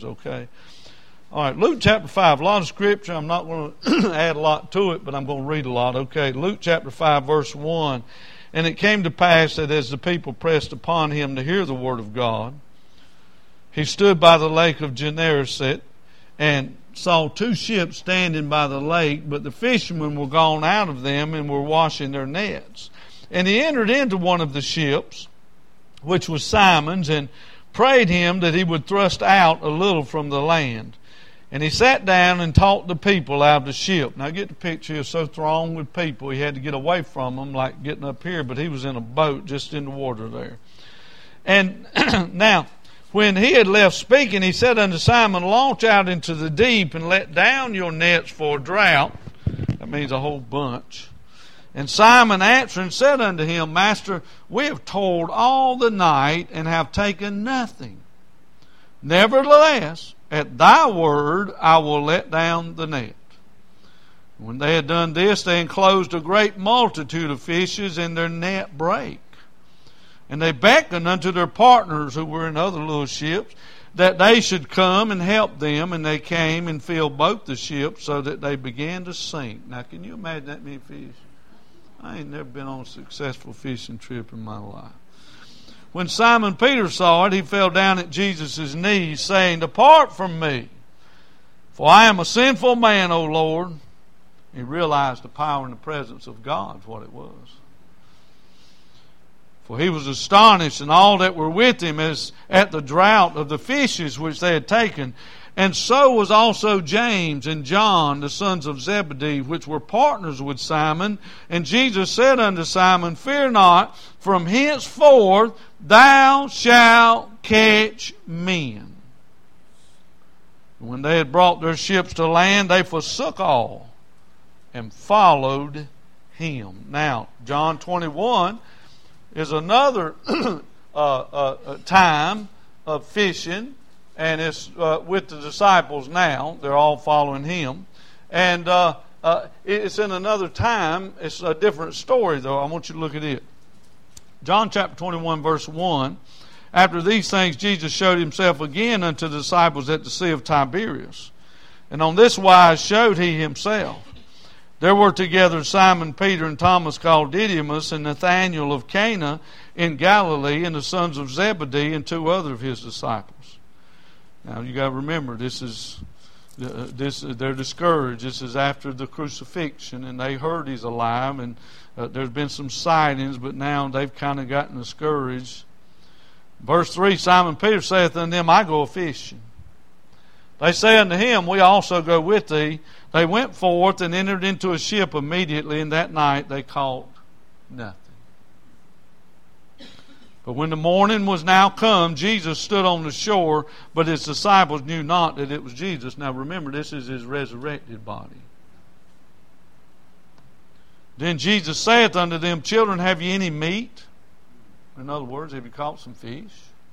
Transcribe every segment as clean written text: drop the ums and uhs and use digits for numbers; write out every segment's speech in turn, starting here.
sins, okay? All right, Luke chapter 5, a lot of scripture. I'm not going to add a lot to it, but I'm going to read a lot, okay? Luke chapter 5, verse 1. And it came to pass that as the people pressed upon him to hear the word of God, he stood by the lake of Gennesaret and saw two ships standing by the lake, but the fishermen were gone out of them and were washing their nets. And he entered into one of the ships, which was Simon's, and prayed him that he would thrust out a little from the land. And he sat down and taught the people out of the ship. Now get the picture, he was so thronged with people, he had to get away from them, like getting up here, but he was in a boat just in the water there. And now, when he had left speaking, he said unto Simon, launch out into the deep and let down your nets for a draught. That means a whole bunch. And Simon answering said unto him, Master, we have toiled all the night and have taken nothing. Nevertheless, at thy word I will let down the net. When they had done this, they enclosed a great multitude of fishes, and their net brake. And they beckoned unto their partners who were in other little ships, that they should come and help them. And they came and filled both the ships, so that they began to sink. Now, can you imagine that many fish? I ain't never been on a successful fishing trip in my life. When Simon Peter saw it, he fell down at Jesus' knees, saying, Depart from me, for I am a sinful man, O Lord. He realized the power and the presence of God is what it was. For he was astonished, and all that were with him, as at the draught of the fishes which they had taken. And so was also James and John, the sons of Zebedee, which were partners with Simon. And Jesus said unto Simon, Fear not, from henceforth thou shalt catch men. And when they had brought their ships to land, they forsook all and followed him. Now, John 21 is another time of fishing, and it's with the disciples now. They're all following him. And it's in another time. It's a different story, though. I want you to look at it. John chapter 21, verse 1. After these things, Jesus showed himself again unto the disciples at the Sea of Tiberias. And on this wise showed he himself. There were together Simon Peter and Thomas called Didymus, and Nathanael of Cana in Galilee, and the sons of Zebedee, and two other of his disciples. Now you got to remember, they're discouraged. This is after the crucifixion, and they heard he's alive, and there's been some sightings, but now they've kind of gotten discouraged. Verse 3, Simon Peter saith unto them, I go a-fishing. They say unto him, We also go with thee. They went forth and entered into a ship immediately, and that night they caught nothing. But when the morning was now come, Jesus stood on the shore, but his disciples knew not that it was Jesus. Now remember, this is his resurrected body. Then Jesus saith unto them, Children, have ye any meat? In other words, have you caught some fish?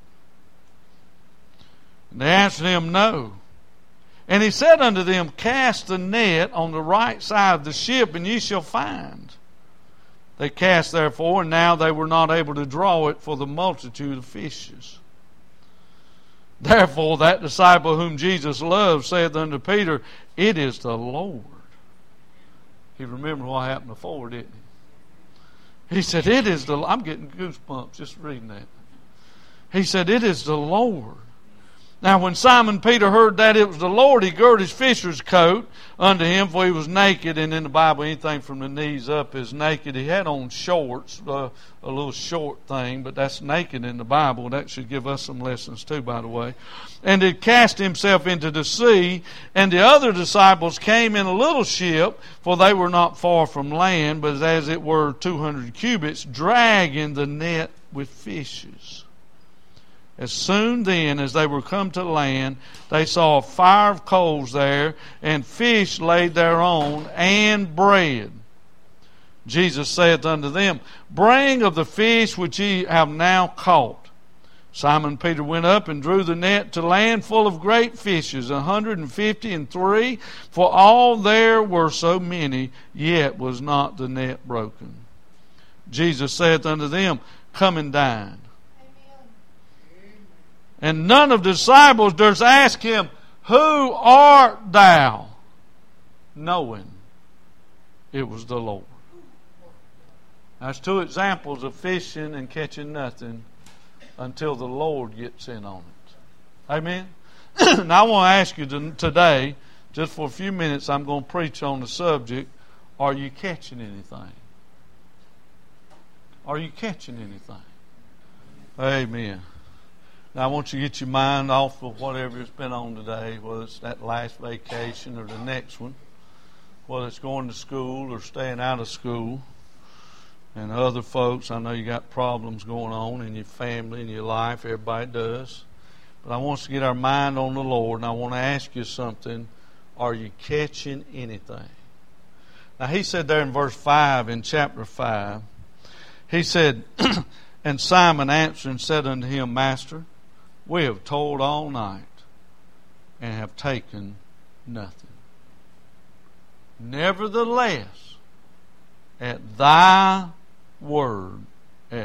And they answered him, No. And he said unto them, Cast the net on the right side of the ship, and ye shall find. They cast therefore, and now they were not able to draw it for the multitude of fishes. Therefore that disciple whom Jesus loved saith unto Peter, It is the Lord. He remembered what happened before, didn't he? He said, It is the Lord. I'm getting goosebumps just reading that. He said, It is the Lord. Now when Simon Peter heard that it was the Lord, he girded his fisher's coat unto him, for he was naked. And in the Bible, anything from the knees up is naked. He had on shorts, a little short thing, but that's naked in the Bible. That should give us some lessons too, by the way. And did cast himself into the sea. And the other disciples came in a little ship, for they were not far from land, but as it were 200 cubits, dragging the net with fishes. As soon then as they were come to land, they saw a fire of coals there, and fish laid thereon, and bread. Jesus saith unto them, Bring of the fish which ye have now caught. Simon Peter went up and drew the net to land full of great fishes, 153, for all there were so many, yet was not the net broken. Jesus saith unto them, Come and dine. And none of the disciples durst ask him, Who art thou? Knowing it was the Lord. That's two examples of fishing and catching nothing until the Lord gets in on it. Amen? Now I want to ask you today, just for a few minutes, I'm going to preach on the subject, are you catching anything? Are you catching anything? Amen. Now I want you to get your mind off of whatever it's been on today, whether it's that last vacation or the next one, whether it's going to school or staying out of school. And other folks, I know you got problems going on in your family, in your life, everybody does. But I want us to get our mind on the Lord, and I want to ask you something. Are you catching anything? Now he said there in verse 5, in chapter 5, he said, And Simon answered and said unto him, Master, we have toiled all night and have taken nothing. Nevertheless, at thy word, he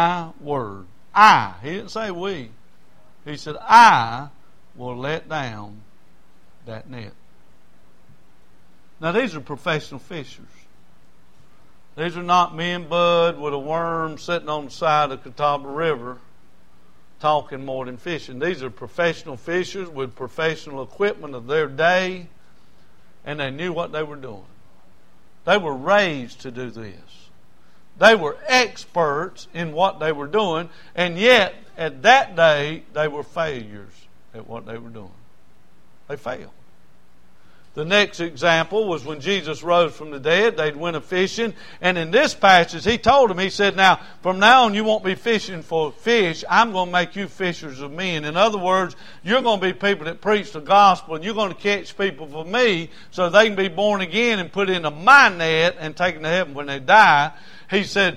didn't say we, he said, I will let down that net. Now these are professional fishers. These are not me and Bud with a worm sitting on the side of Catawba River talking more than fishing. These are professional fishers with professional equipment of their day, and they knew what they were doing. They were raised to do this. They were experts in what they were doing, and yet at that day they were failures at what they were doing. They failed. The next example was when Jesus rose from the dead. They'd went a fishing. And in this passage, he told them, he said, now, from now on, you won't be fishing for fish. I'm going to make you fishers of men. In other words, you're going to be people that preach the gospel, and you're going to catch people for me so they can be born again and put into my net and taken to heaven when they die. He said,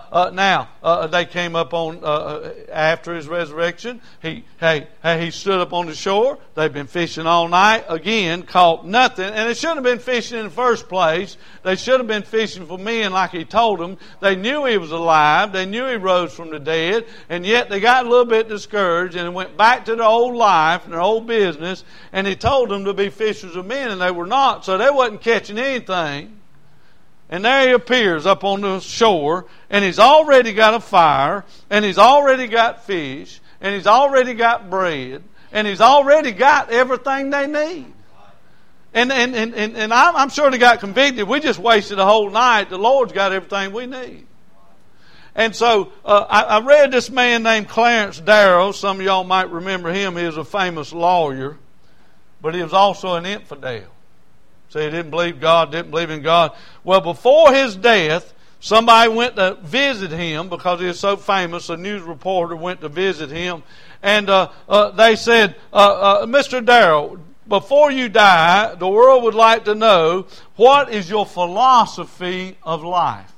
they came up on, after his resurrection. He stood up on the shore. They've been fishing all night. Again, caught nothing. And they shouldn't have been fishing in the first place. They should have been fishing for men like he told them. They knew he was alive. They knew he rose from the dead. And yet they got a little bit discouraged and went back to their old life and their old business. And he told them to be fishers of men, and they were not. So they wasn't catching anything. And there he appears up on the shore, and he's already got a fire, and he's already got fish, and he's already got bread, and he's already got everything they need. And I'm sure they got convicted. We just wasted a whole night. The Lord's got everything we need. And so I read this man named Clarence Darrow. Some of y'all might remember him. He was a famous lawyer, but he was also an infidel. So he didn't believe God, didn't believe in God. Well, before his death, somebody went to visit him because he was so famous. A news reporter went to visit him. And they said, Mr. Darrow, before you die, the world would like to know, what is your philosophy of life?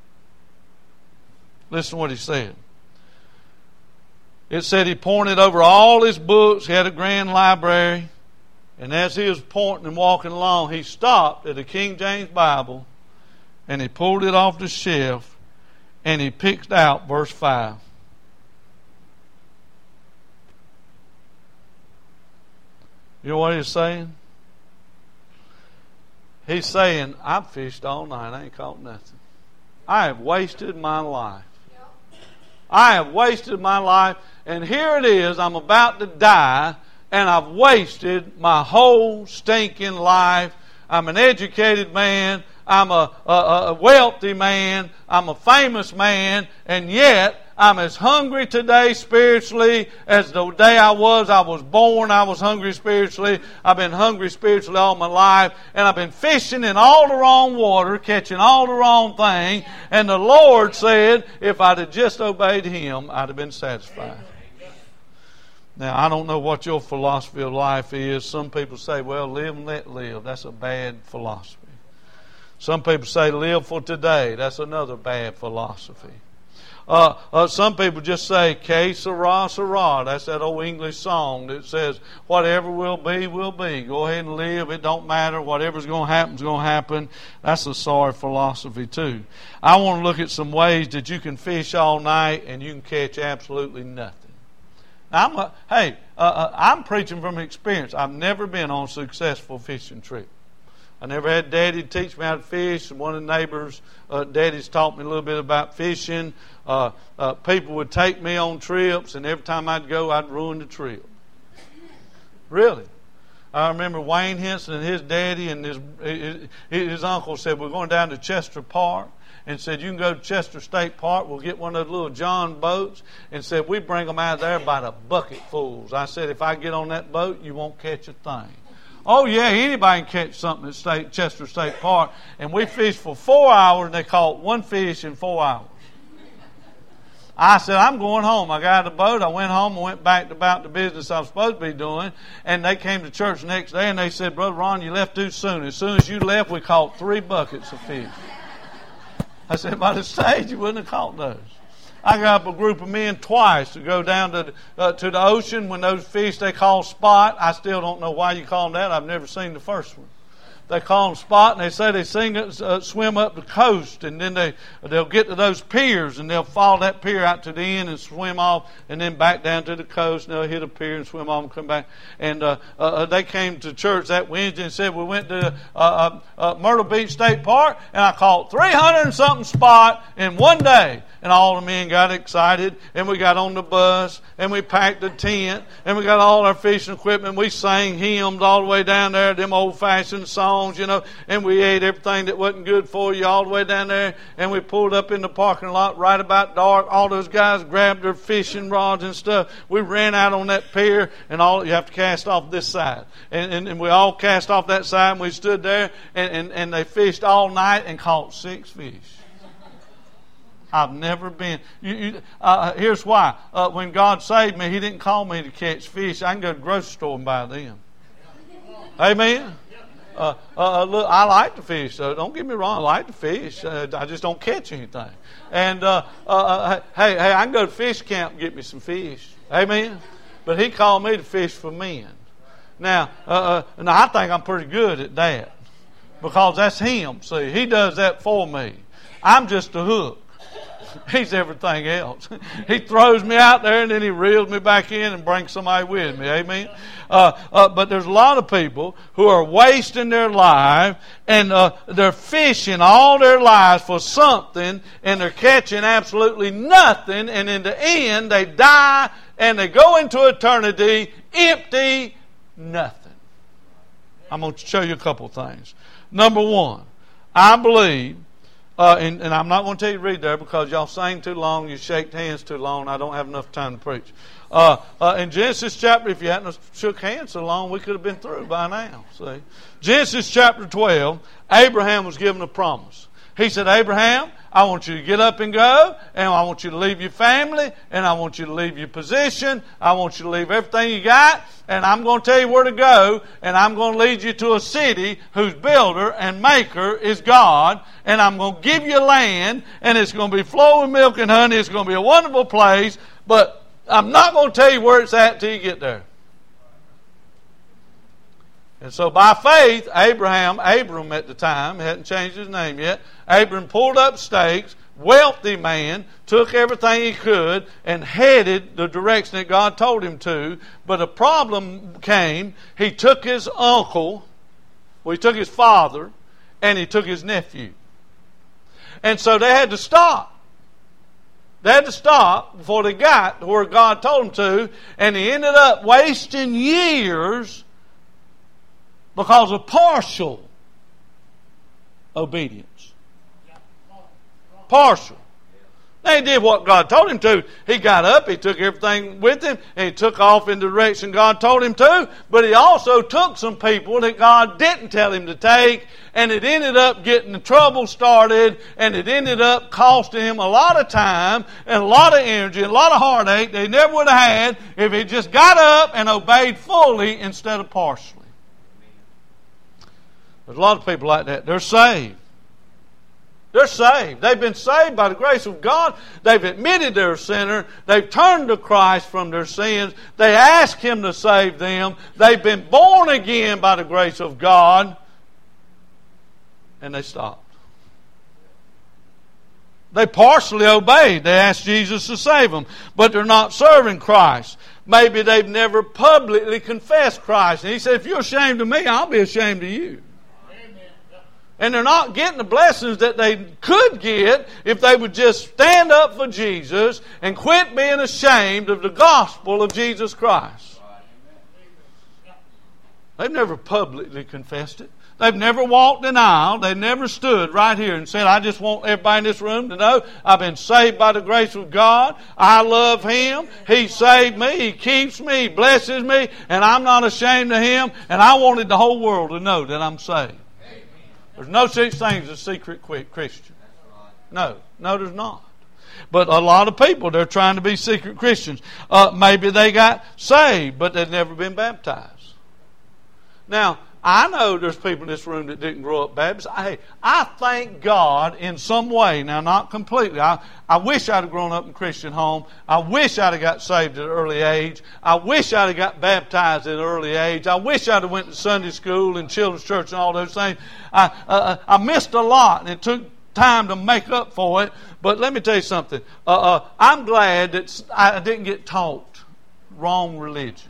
Listen to what he said. It said he pointed over all his books. He had a grand library. And as he was pointing and walking along, he stopped at a King James Bible, and he pulled it off the shelf, and he picked out verse 5. You know what he's saying? He's saying, I've fished all night. I ain't caught nothing. I have wasted my life. I have wasted my life, and here it is. I'm about to die, and I've wasted my whole stinking life. I'm an educated man. I'm a wealthy man. I'm a famous man. And yet, I'm as hungry today spiritually as the day I was born. I was hungry spiritually. I've been hungry spiritually all my life. And I've been fishing in all the wrong water, catching all the wrong thing. And the Lord said, if I'd have just obeyed Him, I'd have been satisfied. Now, I don't know what your philosophy of life is. Some people say, well, live and let live. That's a bad philosophy. Some people say, live for today. That's another bad philosophy. Some people just say, que sera, sera. That's that old English song that says, whatever will be, will be. Go ahead and live. It don't matter. Whatever's going to happen is going to happen. That's a sorry philosophy too. I want to look at some ways that you can fish all night and you can catch absolutely nothing. I'm preaching from experience. I've never been on a successful fishing trip. I never had Daddy teach me how to fish. One of the neighbors, Daddy's taught me a little bit about fishing. People would take me on trips, and every time I'd go, I'd ruin the trip. Really. I remember Wayne Henson and his daddy and his uncle said, we're going down to Chester Park. And said, you can go to Chester State Park. We'll get one of those little John boats. And said, we bring them out of there by the bucketfuls. I said, if I get on that boat, you won't catch a thing. Oh, yeah, anybody can catch something at Chester State Park. And we fished for 4 hours, and they caught one fish in 4 hours. I said, I'm going home. I got out of the boat. I went home and went back about the business I was supposed to be doing. And they came to church the next day, and they said, Brother Ron, you left too soon. As soon as you left, we caught 3 buckets of fish. I said, by the stage, you wouldn't have caught those. I got up a group of men twice to go down to the ocean when those fish they call spot. I still don't know why you call them that. I've never seen the first one. They call them spot, and they say they swim up the coast, and then they'll get to those piers, and they'll follow that pier out to the end and swim off, and then back down to the coast, and they'll hit a pier and swim off and come back. And they came to church that Wednesday and said, we went to Myrtle Beach State Park, and I caught 300 and something spot in one day. And all the men got excited, and we got on the bus, and we packed the tent, and we got all our fishing equipment. We sang hymns all the way down there, them old-fashioned songs, and we ate everything that wasn't good for you all the way down there, and we pulled up in the parking lot right about dark. All those guys grabbed their fishing rods and stuff. We ran out on that pier, and you have to cast off this side. And we all cast off that side, and we stood there, and they fished all night and caught 6 fish. I've never been. Here's why. When God saved me, He didn't call me to catch fish. I can go to the grocery store and buy them. Amen? Look, I like to fish. Don't get me wrong. I like to fish. I just don't catch anything. And hey, I can go to fish camp and get me some fish. Amen? But He called me to fish for men. Now I think I'm pretty good at that because that's Him. See, He does that for me. I'm just a hook. He's everything else. He throws me out there and then He reels me back in and brings somebody with me. Amen? But there's a lot of people who are wasting their life and they're fishing all their lives for something and they're catching absolutely nothing, and in the end they die and they go into eternity empty, nothing. I'm going to show you a couple things. Number one, I believe and I'm not going to tell you to read there because y'all sang too long, you shaked hands too long, I don't have enough time to preach. In Genesis chapter, if you hadn't shook hands so long, we could have been through by now. See, Genesis chapter 12, Abraham was given a promise. He said, Abraham, I want you to get up and go, and I want you to leave your family, and I want you to leave your position, I want you to leave everything you got, and I'm going to tell you where to go, and I'm going to lead you to a city whose builder and maker is God, and I'm going to give you land, and it's going to be flowing milk and honey, it's going to be a wonderful place, but I'm not going to tell you where it's at till you get there. And so by faith, Abram at the time, hadn't changed his name yet, Abram pulled up stakes, wealthy man, took everything he could, and headed the direction that God told him to. But a problem came. He took his he took his father, and he took his nephew. And so they had to stop. They had to stop before they got to where God told them to, and he ended up wasting years because of partial obedience. Partial. Now he did what God told him to. He got up, he took everything with him, and he took off in the direction God told him to, but he also took some people that God didn't tell him to take, and it ended up getting the trouble started, and it ended up costing him a lot of time, and a lot of energy, and a lot of heartache they never would have had if he just got up and obeyed fully instead of partially. There's a lot of people like that. They're saved. They're saved. They've been saved by the grace of God. They've admitted they're a sinner. They've turned to Christ from their sins. They ask Him to save them. They've been born again by the grace of God. And they stopped. They partially obeyed. They asked Jesus to save them. But they're not serving Christ. maybe they've never publicly confessed Christ. And he said, if you're ashamed of me, I'll be ashamed of you. And they're not getting the blessings that they could get if they would just stand up for Jesus and quit being ashamed of the gospel of Jesus Christ. They've never publicly confessed it. They've never walked an aisle. They've never stood right here and said, I just want everybody in this room to know I've been saved by the grace of God. I love Him. He saved me. He keeps me. He blesses me. And I'm not ashamed of Him. And I wanted the whole world to know that I'm saved. There's no such thing as a secret Christian. No, there's not. But a lot of people, they're trying to be secret Christians. Maybe they got saved, but they've never been baptized. Now, I know there's people in this room that didn't grow up Baptist. Hey, I thank God in some way. Now, not completely. I wish I'd have grown up in a Christian home. I wish I'd have got saved at an early age. I wish I'd have got baptized at an early age. I wish I'd have went to Sunday school and children's church and all those things. I missed a lot, and it took time to make up for it. But let me tell you something. I'm glad that I didn't get taught wrong religion.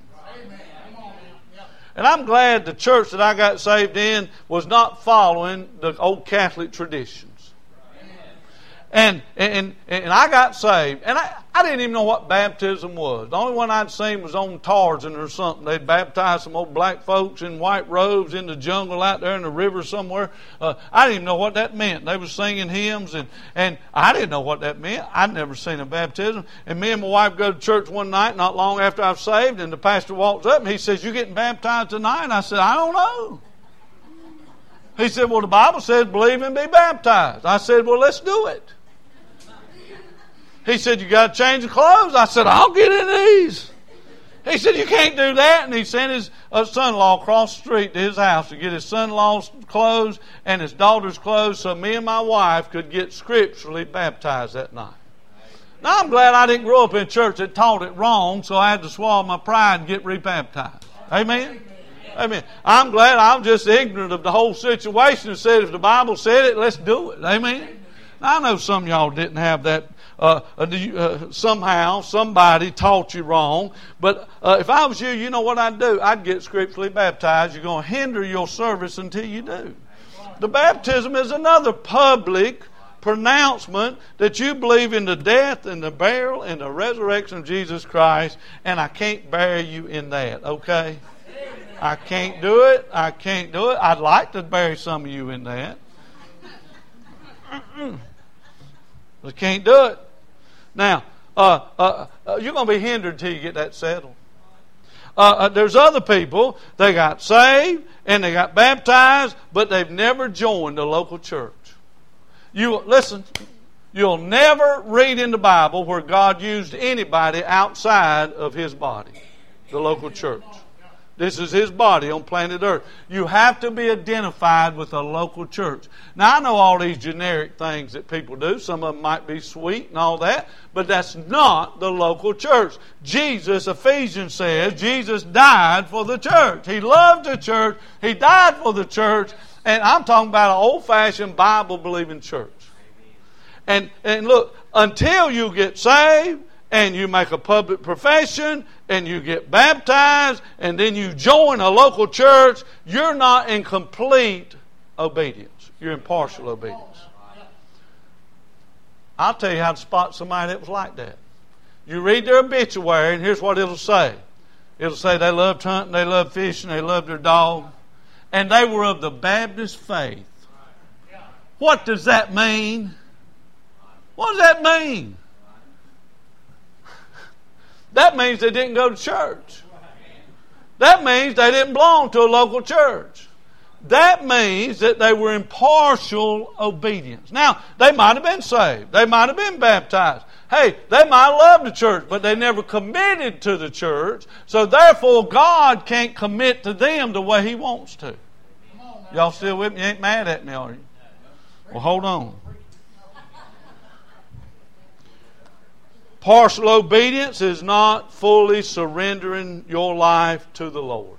And I'm glad the church that I got saved in was not following the old Catholic traditions. And I got saved. And I didn't even know what baptism was. The only one I'd seen was on Tarzan or something. They'd baptize some old black folks in white robes in the jungle out there in the river somewhere. I didn't even know what that meant. They were singing hymns, and I didn't know what that meant. I'd never seen a baptism. And me and my wife go to church one night not long after I was saved, and the pastor walks up and he says, you getting baptized tonight? I said, I don't know. He said, well, the Bible says believe and be baptized. I said, well, let's do it. He said, you got to change the clothes? I said, I'll get in these. He said, you can't do that. And he sent his son-in-law across the street to his house to get his son-in-law's clothes and his daughter's clothes so me and my wife could get scripturally baptized that night. Now, I'm glad I didn't grow up in a church that taught it wrong, so I had to swallow my pride and get rebaptized. Amen? Amen. I'm glad I'm just ignorant of the whole situation and said, if the Bible said it, let's do it. Amen? Now, I know some of y'all didn't have that. Somehow somebody taught you wrong. But if I was you, you know what I'd do? I'd get scripturally baptized. You're going to hinder your service until you do. The baptism is another public pronouncement that you believe in the death and the burial and the resurrection of Jesus Christ, and I can't bury you in that, okay? I can't do it. I can't do it. I'd like to bury some of you in that. I can't do it. Now, you're going to be hindered until you get that settled. There's other people, they got saved and they got baptized, but they've never joined a local church. Listen, you'll never read in the Bible where God used anybody outside of His body, the local church. This is His body on planet Earth. You have to be identified with a local church. Now, I know all these generic things that people do. Some of them might be sweet and all that, but that's not the local church. Jesus, Ephesians says, Jesus died for the church. He loved the church. He died for the church. And I'm talking about an old-fashioned Bible-believing church. And look, until you get saved, and you make a public profession, and you get baptized, and then you join a local church, you're not in complete obedience. You're in partial obedience. I'll tell you how to spot somebody that was like that. You read their obituary, and here's what it'll say. It'll say they loved hunting, they loved fishing, they loved their dog, and they were of the Baptist faith. What does that mean? What does that mean? That means they didn't go to church. That means they didn't belong to a local church. That means that they were in partial obedience. Now, they might have been saved. They might have been baptized. Hey, they might have loved the church, but they never committed to the church. So therefore, God can't commit to them the way He wants to. Y'all still with me? You ain't mad at me, are you? Well, hold on. Partial obedience is not fully surrendering your life to the Lord.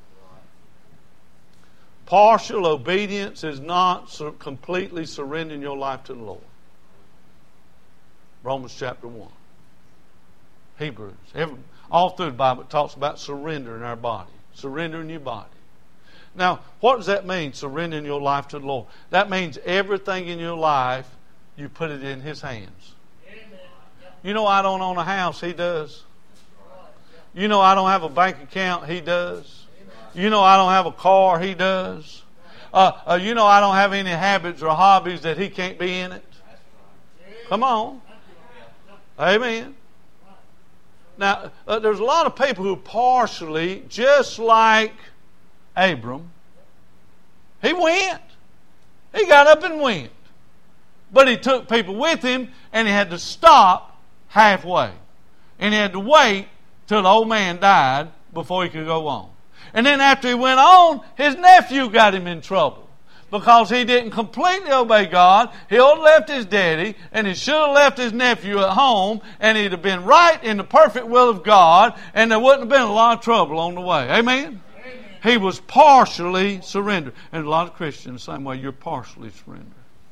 Partial obedience is not completely surrendering your life to the Lord. Romans chapter 1. Hebrews. All through the Bible it talks about surrendering our body. Surrendering your body. Now, what does that mean, surrendering your life to the Lord? That means everything in your life, you put it in His hands. You know I don't own a house, He does. You know I don't have a bank account, He does. You know I don't have a car, He does. You know I don't have any habits or hobbies that He can't be in it. Come on. Amen. Now, there's a lot of people who partially, just like Abram, he went. He got up and went. But he took people with him, and he had to stop halfway. And he had to wait till the old man died before he could go on. And then after he went on, his nephew got him in trouble. Because he didn't completely obey God. He had left his daddy, and he should have left his nephew at home, and he'd have been right in the perfect will of God, and there wouldn't have been a lot of trouble on the way. Amen? Amen. He was partially surrendered. And a lot of Christians, the same way, you're partially surrendered.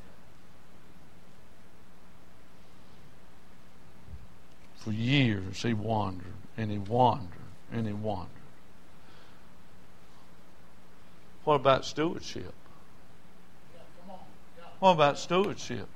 For years he wandered, and he wandered, and he wandered. What about stewardship? What about stewardship?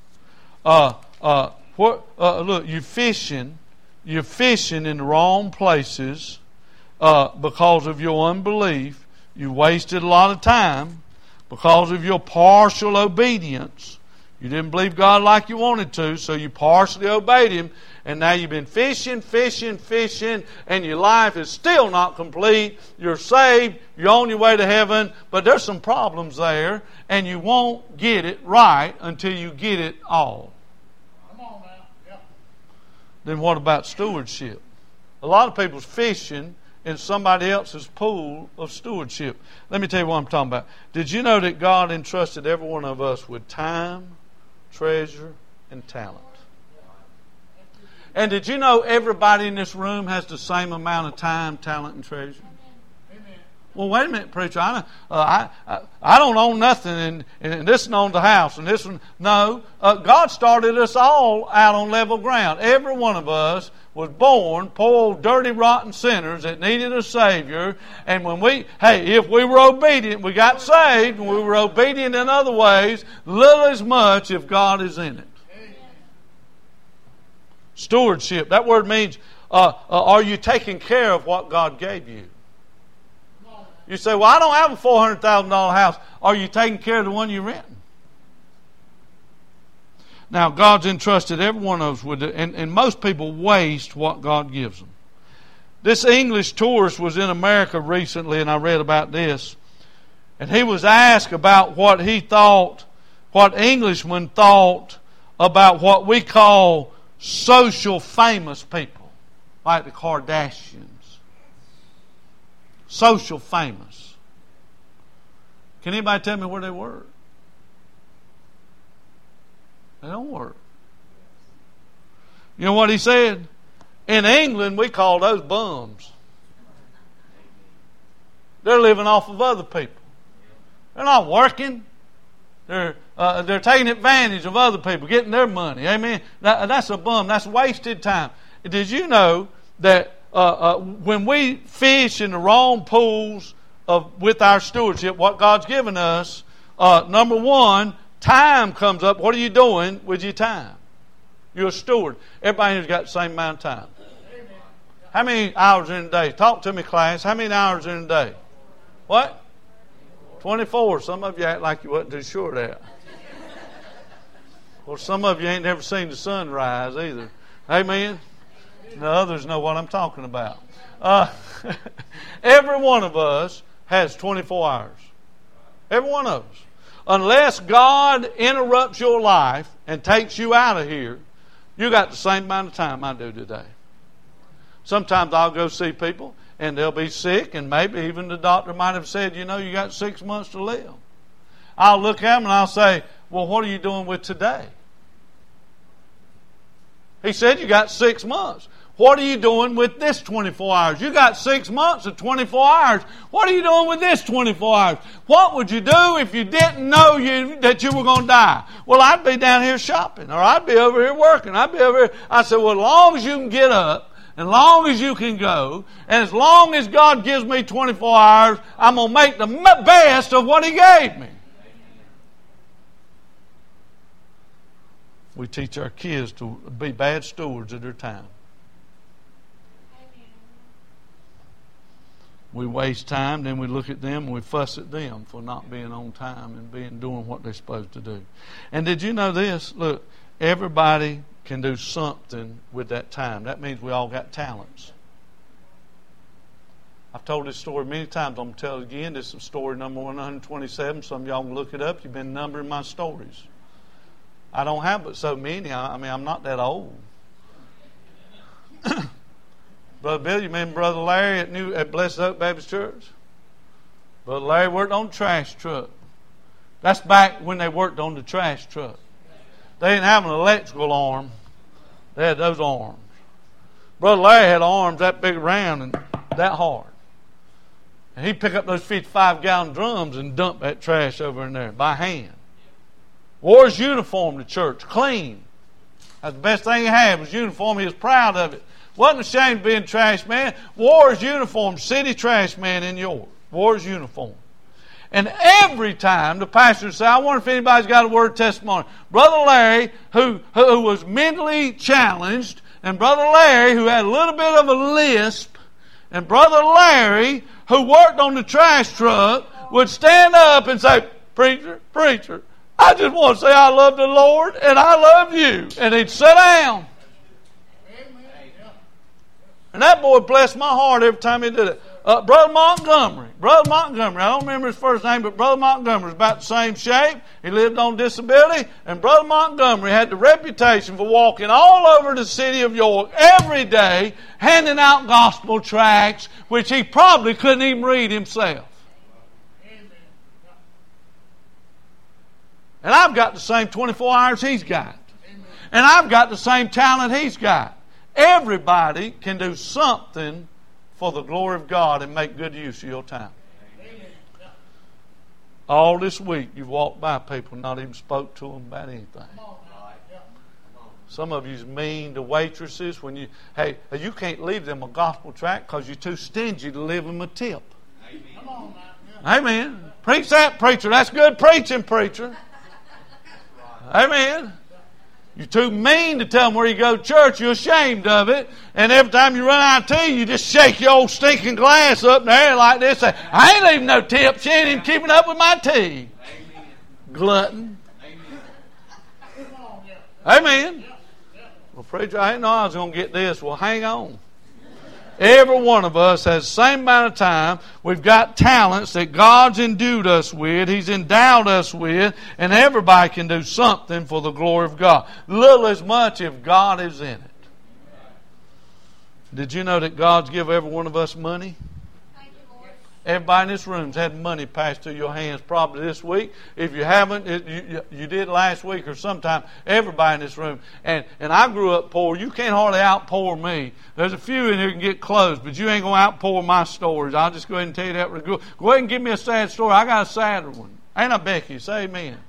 Look, you're fishing in the wrong places because of your unbelief. You wasted a lot of time because of your partial obedience. You didn't believe God like you wanted to, so you partially obeyed Him. And now you've been fishing, and your life is still not complete. You're saved, you're on your way to heaven, but there's some problems there, and you won't get it right until you get it all. Come on now. Yep. Then what about stewardship? A lot of people's fishing in somebody else's pool of stewardship. Let me tell you what I'm talking about. Did you know that God entrusted every one of us with time, treasure, and talent? And did you know everybody in this room has the same amount of time, talent, and treasure? Amen. Well, wait a minute, preacher. I don't own nothing, and this one owns the house, and this one... No, God started us all out on level ground. Every one of us was born poor, old, dirty, rotten sinners that needed a Savior. And if we were obedient, we got saved, and we were obedient in other ways, little as much if God is in it. Stewardship. That word means, are you taking care of what God gave you? You say, well, I don't have a $400,000 house. Are you taking care of the one you're renting? Now, God's entrusted every one of us with it, and most people waste what God gives them. This English tourist was in America recently, and I read about this. And he was asked about what he thought, what Englishmen thought about what we call social famous people, like the Kardashians. Social famous. Can anybody tell me where they work? They don't work. You know what he said? In England, we call those bums. They're living off of other people. They're not working. They're taking advantage of other people, getting their money. Amen. That's a bum. That's wasted time. Did you know that when we fish in the wrong pools with our stewardship, what God's given us, number one, time comes up. What are you doing with your time? You're a steward. Everybody here's got the same amount of time. How many hours in a day? Talk to me, class. How many hours in a day? What? 24. Some of you act like you wasn't too sure of that. Well, some of you ain't never seen the sun rise either. Amen? The others know what I'm talking about. Every one of us has 24 hours. Every one of us. Unless God interrupts your life and takes you out of here, you got the same amount of time I do today. Sometimes I'll go see people and they'll be sick, and maybe even the doctor might have said, you got 6 months to live. I'll look at them and I'll say, well, what are you doing with today? He said you got 6 months. What are you doing with this 24 hours? You got 6 months of 24 hours. What are you doing with this 24 hours? What would you do if you didn't know that you were going to die? Well, I'd be down here shopping, or I'd be over here working. I'd be over here. I said, well, as long as you can get up As long as you can go, and as long as God gives me 24 hours, I'm going to make the best of what He gave me. We teach our kids to be bad stewards of their time. We waste time, then we look at them and we fuss at them for not being on time and doing what they're supposed to do. And did you know this? Look, everybody can do something with that time. That means we all got talents. I've told this story many times. I'm going to tell it again. This is story number 127. Some of y'all can look it up. You've been numbering my stories. I don't have but so many. I mean, I'm not that old. Brother Bill, you remember Brother Larry at Blessed Oak Baptist Church? Brother Larry worked on the trash truck. That's back when they worked on the trash truck. They didn't have an electrical arm. They had those arms. Brother Larry had arms that big around and that hard. And he'd pick up those 55-gallon drums and dump that trash over in there by hand. Wore his uniform to church, clean. That's the best thing he had was uniform. He was proud of it. Wasn't ashamed of being a trash man. Wore his uniform, city trash man in York. Wore his uniform. And every time the pastor would say, I wonder if anybody's got a word of testimony. Brother Larry, who was mentally challenged, and Brother Larry, who had a little bit of a lisp, and Brother Larry, who worked on the trash truck, would stand up and say, Preacher, preacher, I just want to say I love the Lord and I love you. And he'd sit down. And that boy blessed my heart every time he did it. Brother Montgomery, I don't remember his first name, but Brother Montgomery was about the same shape. He lived on disability. And Brother Montgomery had the reputation for walking all over the city of York every day, handing out gospel tracts, which he probably couldn't even read himself. And I've got the same 24 hours he's got. And I've got the same talent he's got. Everybody can do something for the glory of God and make good use of your time. All this week you've walked by people and not even spoke to them about anything. Some of you's mean to waitresses when you can't leave them a gospel tract because you're too stingy to leave them a tip. Amen. Preach that, preacher. That's good preaching, preacher. Amen. You're too mean to tell them where you go to church. You're ashamed of it. And every time you run out of tea, you just shake your old stinking glass up in the air like this. Say, I ain't leaving no tip. She ain't even keeping up with my tea. Amen. Glutton. Amen. Well, preacher, I didn't know I was going to get this. Well, hang on. Every one of us has the same amount of time. We've got talents that God's endued us with. He's endowed us with. And everybody can do something for the glory of God. Little as much if God is in it. Did you know that God's given every one of us money? Everybody in this room's had money passed through your hands probably this week. If you haven't, you did last week or sometime. Everybody in this room. And I grew up poor. You can't hardly outpour me. There's a few in here who can get close, but you ain't going to outpour my stories. I'll just go ahead and tell you that. Go ahead and give me a sad story. I got a sadder one. Ain't I, Becky? Say amen.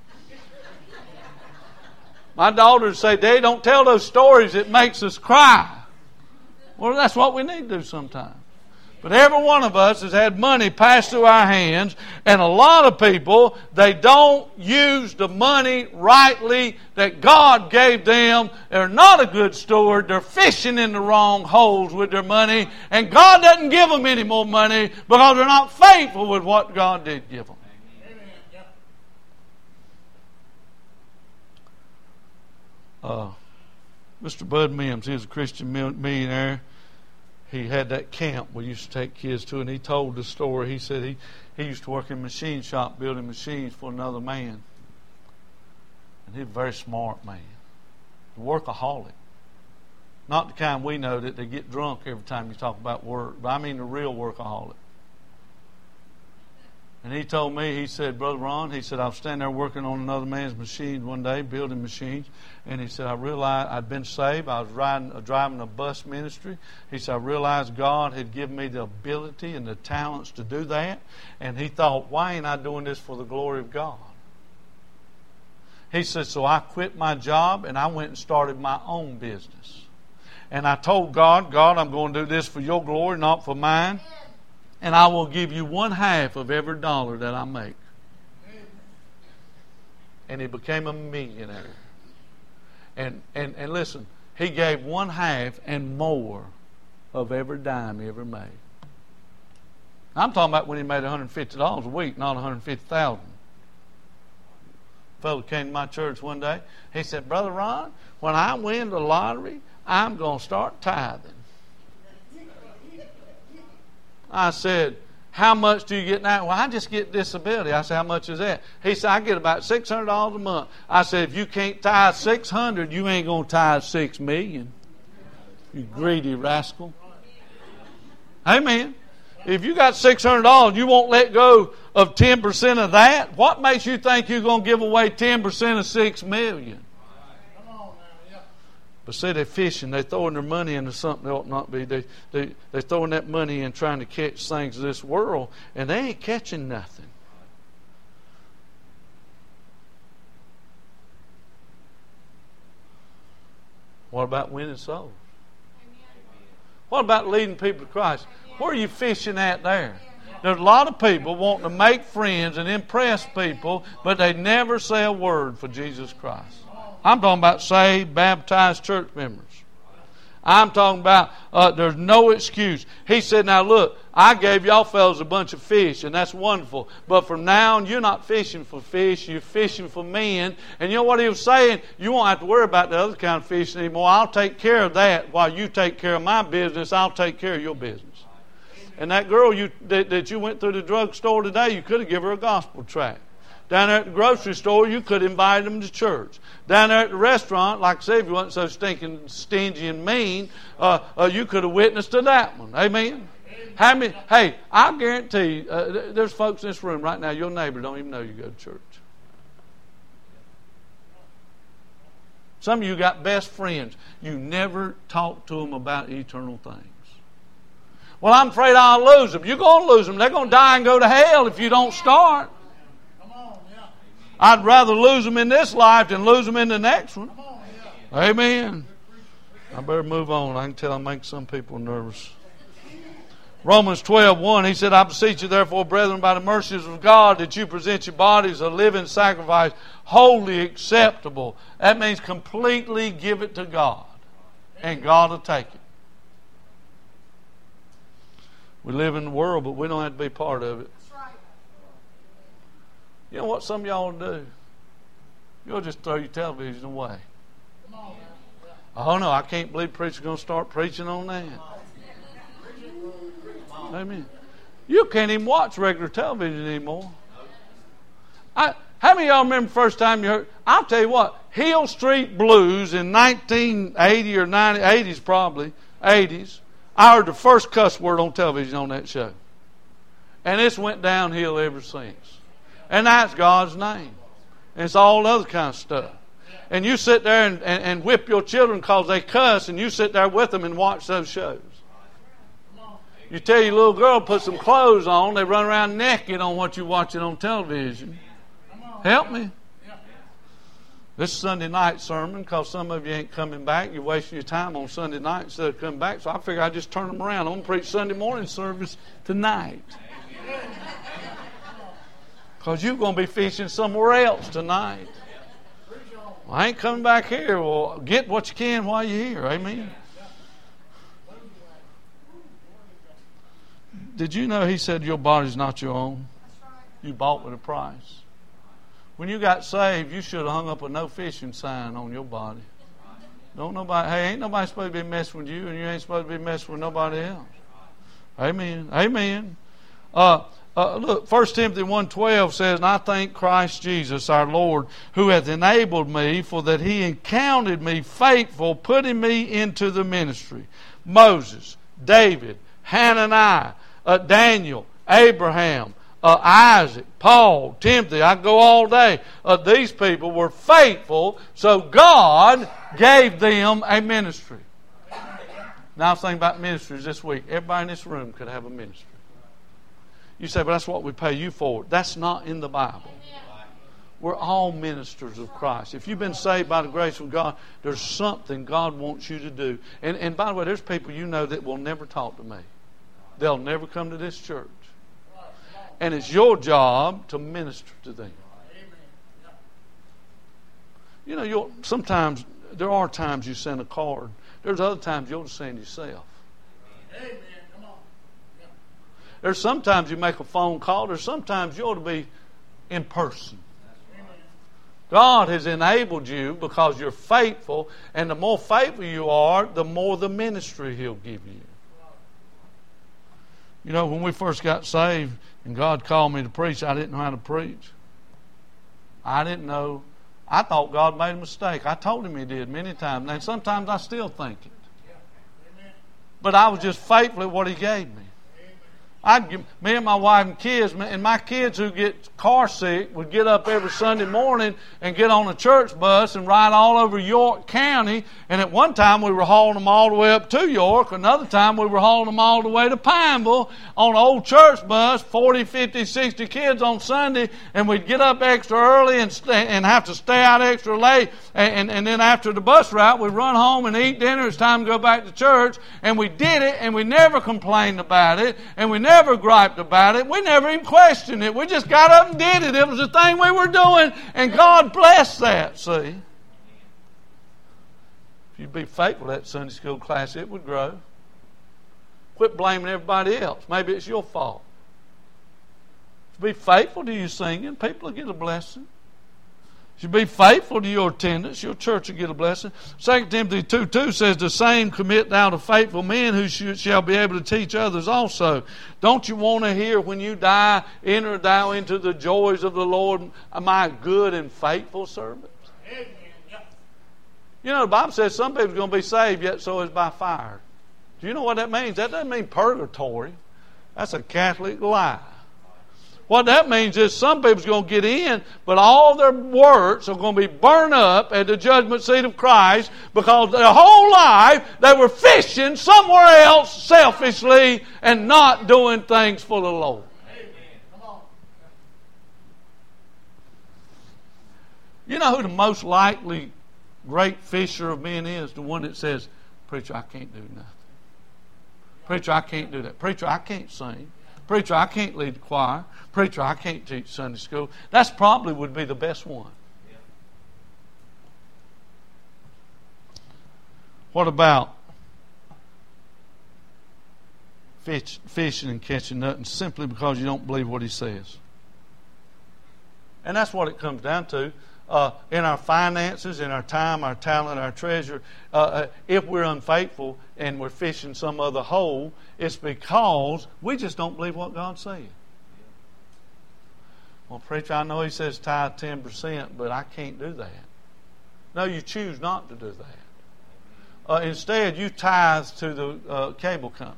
My daughters say, Daddy, don't tell those stories. It makes us cry. Well, that's what we need to do sometimes. But every one of us has had money passed through our hands, and a lot of people, they don't use the money rightly that God gave them. They're not a good steward. They're fishing in the wrong holes with their money, and God doesn't give them any more money because they're not faithful with what God did give them. Mr. Bud Mims, he was a Christian millionaire. He had that camp we used to take kids to, and he told the story. He said he used to work in a machine shop building machines for another man. And he was a very smart man. A workaholic. Not the kind we know that they get drunk every time you talk about work, but I mean the real workaholic. And he told me, he said, Brother Ron, he said, I was standing there working on another man's machine one day, building machines. And he said, I realized I'd been saved. I was driving a bus ministry. He said, I realized God had given me the ability and the talents to do that. And he thought, why ain't I doing this for the glory of God? He said, so I quit my job and I went and started my own business. And I told God, I'm going to do this for your glory, not for mine. And I will give you 1/2 of every dollar that I make. And he became a millionaire. And listen, he gave 1/2 and more of every dime he ever made. I'm talking about when he made $150 a week, not $150,000. A fellow came to my church one day. He said, Brother Ron, when I win the lottery, I'm going to start tithing. I said, how much do you get now? Well, I just get disability. I said, how much is that? He said, I get about $600 a month. I said, if you can't tithe $600, you ain't going to tithe $6 million. You greedy rascal. Amen. If you got $600, you won't let go of 10% of that. What makes you think you're going to give away 10% of $6 million? But see, they're fishing. They're throwing their money into something they ought not be. They're throwing that money in trying to catch things of this world, and they ain't catching nothing. What about winning souls? What about leading people to Christ? Where are you fishing at there? There's a lot of people wanting to make friends and impress people, but they never say a word for Jesus Christ. I'm talking about saved, baptized church members. I'm talking about there's no excuse. He said, now look, I gave y'all fellas a bunch of fish, and that's wonderful. But from now on, you're not fishing for fish. You're fishing for men. And you know what he was saying? You won't have to worry about the other kind of fish anymore. I'll take care of that. While you take care of my business, I'll take care of your business. And that girl that you went through the drugstore today, you could have given her a gospel tract. Down there at the grocery store, you could invite them to church. Down there at the restaurant, like I said, if you weren't so stinking stingy and mean, you could have witnessed to that one. Amen? How many? Hey, I guarantee you, there's folks in this room right now, your neighbor don't even know you go to church. Some of you got best friends. You never talk to them about eternal things. Well, I'm afraid I'll lose them. You're going to lose them. They're going to die and go to hell if you don't start. I'd rather lose them in this life than lose them in the next one. Amen. I better move on. I can tell I make some people nervous. Romans 12:1, he said, I beseech you therefore, brethren, by the mercies of God, that you present your bodies a living sacrifice, wholly acceptable. That means completely give it to God. And God will take it. We live in the world, but we don't have to be part of it. You know what some of y'all do? You'll just throw your television away. Oh no, I can't believe the preacher's going to start preaching on that. Amen. You can't even watch regular television anymore. How many of y'all remember the first time you heard? I'll tell you what, Hill Street Blues in 1980 or 80s probably, 80s, I heard the first cuss word on television on that show. And it's went downhill ever since. And that's God's name. And it's all other kind of stuff. And you sit there and whip your children because they cuss, and you sit there with them and watch those shows. You tell your little girl put some clothes on, they run around naked on what you're watching on television. Help me. This Sunday night sermon, because some of you ain't coming back, you're wasting your time on Sunday night instead of coming back, so I figure I'd just turn them around. I'm going to preach Sunday morning service tonight. Because you're going to be fishing somewhere else tonight. Well, I ain't coming back here. Well, get what you can while you're here. Amen. Did you know he said your body's not your own? You bought with a price. When you got saved, you should have hung up a no fishing sign on your body. Don't nobody, hey, ain't nobody supposed to be messing with you, and you ain't supposed to be messing with nobody else. Amen. Amen. Look, 1 Timothy 1:12 says, and I thank Christ Jesus our Lord, who hath enabled me, for that he accounted me faithful, putting me into the ministry. Moses, David, Hananiah, Daniel, Abraham, Isaac, Paul, Timothy, I go all day. These people were faithful, so God gave them a ministry. Now I was thinking about ministries this week. Everybody in this room could have a ministry. You say, but that's what we pay you for. That's not in the Bible. We're all ministers of Christ. If you've been saved by the grace of God, there's something God wants you to do. And by the way, there's people you know that will never talk to me. They'll never come to this church. And it's your job to minister to them. You know, sometimes, there are times you send a card. There's other times you'll send yourself. Amen. Come on. Yeah. There's sometimes you make a phone call. There's sometimes you ought to be in person. God has enabled you because you're faithful, and the more faithful you are, the more the ministry He'll give you. You know, when we first got saved and God called me to preach, I didn't know how to preach. I didn't know. I thought God made a mistake. I told Him He did many times, and sometimes I still think it. But I was just faithful at what He gave me. Me and my wife and kids, and my kids who get car sick would get up every Sunday morning and get on a church bus and ride all over York County. And at one time we were hauling them all the way up to York. Another time we were hauling them all the way to Pineville on an old church bus, 40, 50, 60 kids on Sunday. And we'd get up extra early and have to stay out extra late. And then after the bus route, we'd run home and eat dinner. It's time to go back to church. And we did it, and we never complained about it. And we never griped about it. We never even questioned it. We just got up and did it. It was the thing we were doing, and God blessed that, see. If you'd be faithful to that Sunday school class, it would grow. Quit blaming everybody else. Maybe it's your fault. Be faithful to your singing. People will get a blessing. If you be faithful to your attendance, your church will get a blessing. 2 Timothy 2:2 says, the same commit thou to faithful men who shall be able to teach others also. Don't you want to hear when you die, enter thou into the joys of the Lord, my good and faithful servants? Amen. You know, the Bible says some people are going to be saved, yet so is by fire. Do you know what that means? That doesn't mean purgatory. That's a Catholic lie. What that means is some people's going to get in, but all their works are going to be burned up at the judgment seat of Christ because their whole life they were fishing somewhere else selfishly and not doing things for the Lord. Amen. Come on. You know who the most likely great fisher of men is? The one that says, preacher, I can't do nothing. Preacher, I can't do that. Preacher, I can't sing. Preacher, I can't lead the choir. Preacher, I can't teach Sunday school. That's probably would be the best one. Yeah. What about fishing and catching nothing simply because you don't believe what he says? And that's what it comes down to. In our finances, in our time, our talent, our treasure, if we're unfaithful and we're fishing some other hole, it's because we just don't believe what God said. Well, preacher, I know he says tithe 10%, but I can't do that. No, you choose not to do that. Instead, you tithe to the cable company.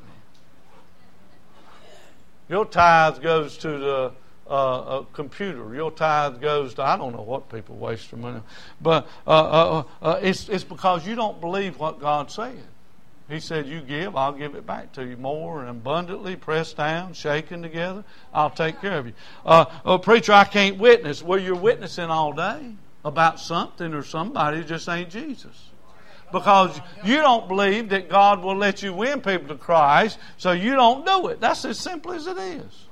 Your tithe goes to the a computer. Your tithe goes to, I don't know what people waste their money on. But it's because you don't believe what God said. He said, you give, I'll give it back to you more and abundantly, pressed down, shaken together. I'll take care of you. Preacher, I can't witness. Well, you're witnessing all day about something or somebody who just ain't Jesus. Because you don't believe that God will let you win people to Christ, so you don't do it. That's as simple as it is.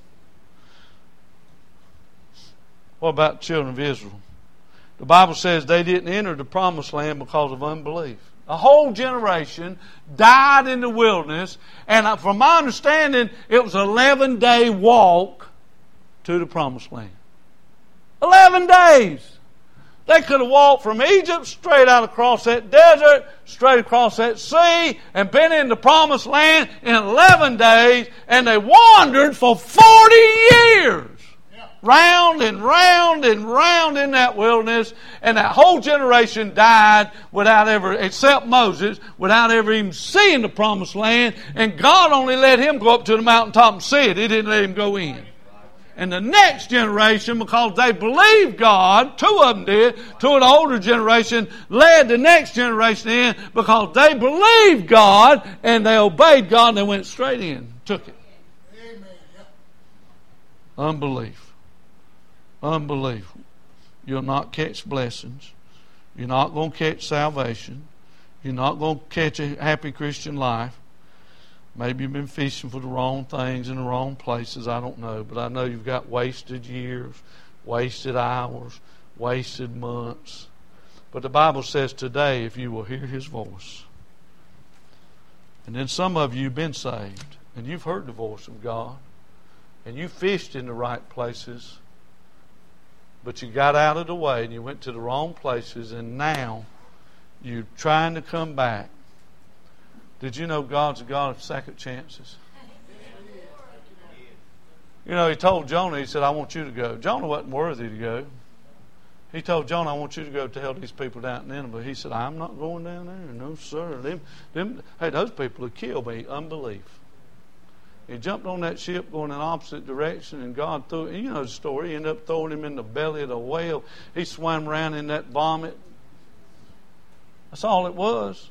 What about the children of Israel? The Bible says they didn't enter the promised land because of unbelief. A whole generation died in the wilderness, and from my understanding, it was an 11-day walk to the promised land. 11 days! They could have walked from Egypt straight out across that desert, straight across that sea, and been in the promised land in 11 days, and they wandered for 40 years. Round and round and round in that wilderness, and that whole generation died without ever, except Moses, without ever even seeing the promised land, and God only let him go up to the mountaintop and see it. He didn't let him go in. And the next generation, because they believed God, 2 of them did, 2 of the older generation led the next generation in because they believed God and they obeyed God and they went straight in, took it. Amen. Unbelief. Unbelief. you'll not catch blessings. You're not going to catch salvation. You're not going to catch a happy Christian life. Maybe you've been fishing for the wrong things in the wrong places. I don't know. But I know you've got wasted years, wasted hours, wasted months. But the Bible says today, if you will hear His voice. And then some of you have been saved. And you've heard the voice of God. And you fished in the right places. But you got out of the way and you went to the wrong places. And now you're trying to come back. Did you know God's a God of second chances? You know, He told Jonah, He said, I want you to go. Jonah wasn't worthy to go. He told Jonah, I want you to go tell these people down in Nineveh. He said, I'm not going down there. No, sir. Hey, those people would kill me. Unbelief. He jumped on that ship going in the opposite direction, and God threw, you know the story, He ended up throwing him in the belly of the whale. He swam around in that vomit. That's all it was.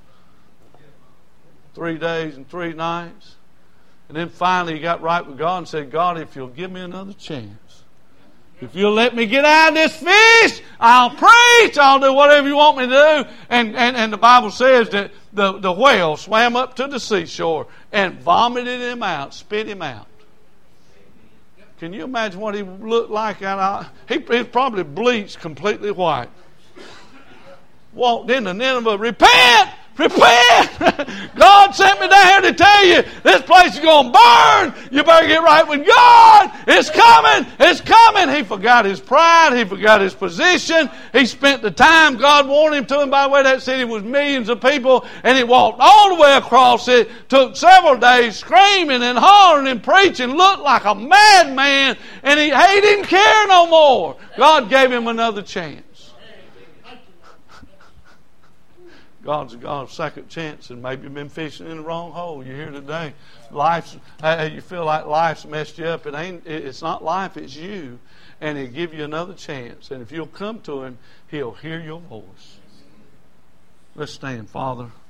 3 days and 3 nights. And then finally he got right with God and said, God, if you'll give me another chance, if you'll let me get out of this fish, I'll preach, I'll do whatever you want me to do. And the Bible says that the whale swam up to the seashore and vomited him out, spit him out. Can you imagine what he looked like? He probably bleached completely white. Walked into Nineveh, repent! Repent! God sent me down here to tell you this place is going to burn. You better get right with God. It's coming. It's coming. He forgot his pride. He forgot his position. He spent the time God wanted him to. And by the way, that city was millions of people. And he walked all the way across it. Took several days screaming and hollering and preaching. Looked like a madman. And he didn't care no more. God gave him another chance. God's a God of second chance, and maybe you've been fishing in the wrong hole. You're here today. You feel like life's messed you up. It's not life, it's you. And He'll give you another chance. And if you'll come to Him, He'll hear your voice. Let's stand, Father.